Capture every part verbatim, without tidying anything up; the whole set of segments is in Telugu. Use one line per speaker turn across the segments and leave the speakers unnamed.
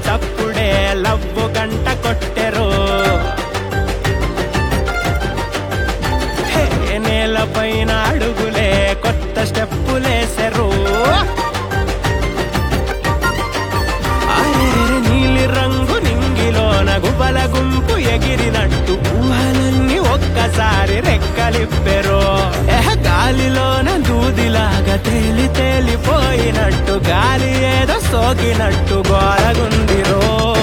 చప్పుడే లవ్వు గంట కొట్టెరు నేల పైన అడుగులే కొత్త స్టెప్పులేసెరు నీలి రంగు నింగిలోన గుబల గుంపు ఎగిరినట్టు ఊహలన్నీ ఒక్కసారి రెక్కలిప్పెరు ఎహ గాలిలోన దూదిలాగా తేలి తేలిపోయినట్టు గాలి ఏదో సోకినట్టు గోరగుందిరో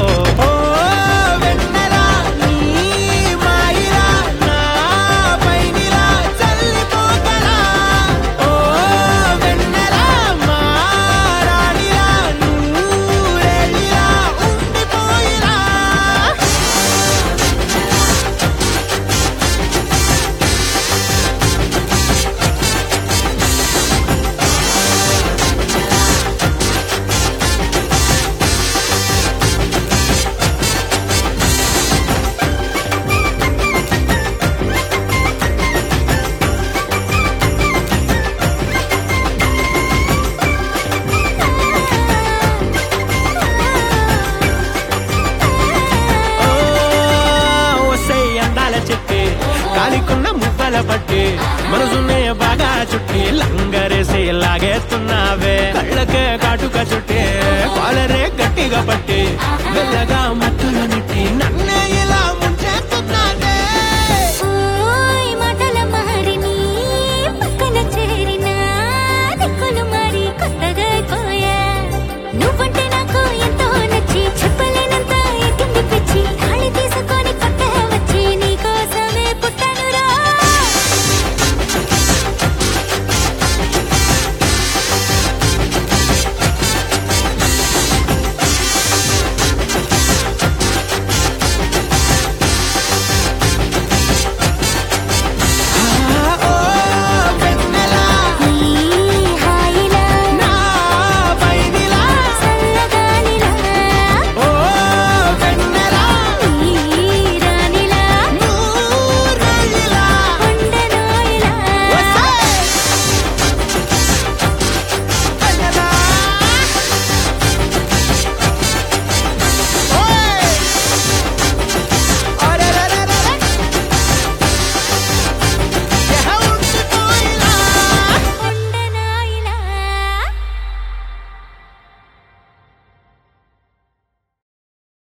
కాలికున్న మువ్వల పట్టి మనసునే బాగా చుట్టి లంగరేసి లాగేస్తున్నావే కళ్ళకే కాటుక చుట్టి కాలరే గట్టిగా పట్టి మెల్లగా మత్తుల